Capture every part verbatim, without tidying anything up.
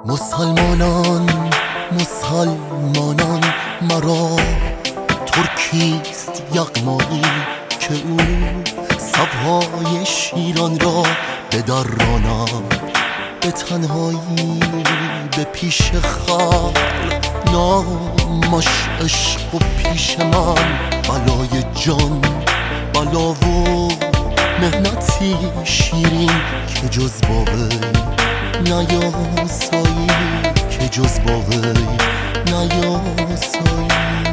مسلمانان مسلمانان مرا ترکیست یغمایی که او صفهای شیران را بدراند به تنهایی به پیش خلق نامش عشق و پیش من بلای جان بلا و مهنتی شیرین که جز با وی نیاسایی که جز با وی نیاسایی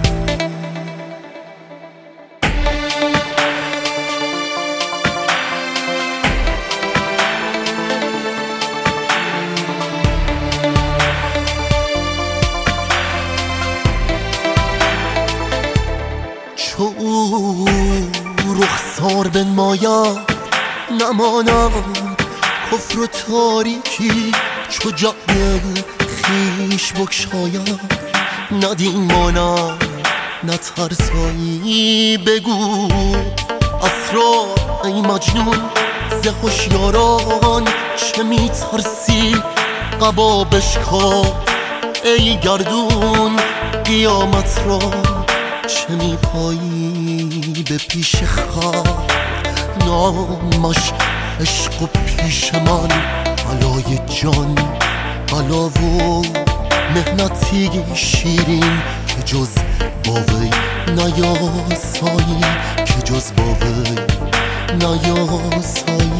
چو او رخسار بنماید نماند کفر و تاریکی چو جان خویش بگشاید نه دین ماند نه ترسایی بگو اسرار ای مجنون ز هوشیاران چه میترسی قبا بشکاف ای گردون قیامت را چه میپایی به پیش خلق نامش عشق و پیش من بلای جان بلا و مهنتی شیرین که جز با وی نیاسایی که جز با وی نیاسایی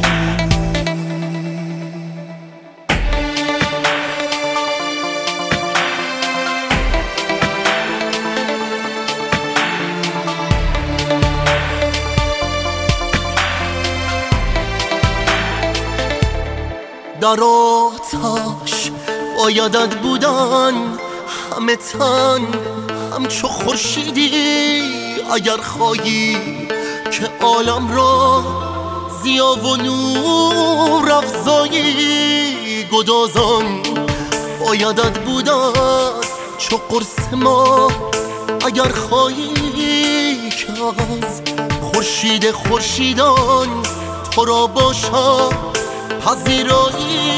در آتش بایدت بودن همه تن همچو خورشیدی اگر خواهی که عالم را ضیا و نور افزایی گدازان بایدت بودن چو قرص ما اگر خواهی که از خورشید خورشیدان تو را باشد پذیرایی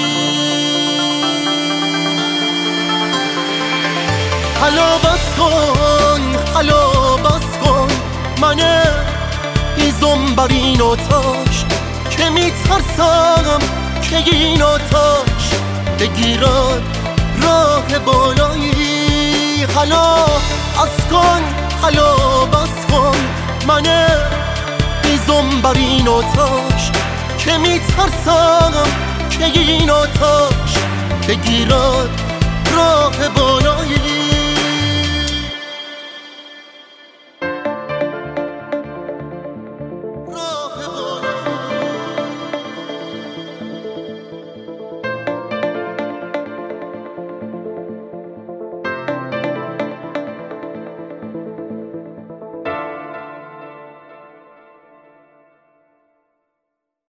حالا بس کن حالا بس کن من ایزم بر این آتش که میترسم که این آتش بگیرد راه بالایی حالا بس کن حالا بس کن من ایزم بر این آتش که میترسم که این آتش بگیرد راه بالایی